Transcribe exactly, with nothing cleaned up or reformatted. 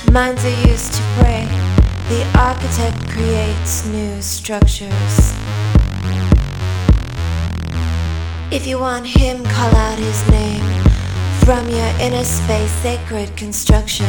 Minds are used to pray. The architect creates new structures. If you want him, call out his name from your inner space, sacred construction.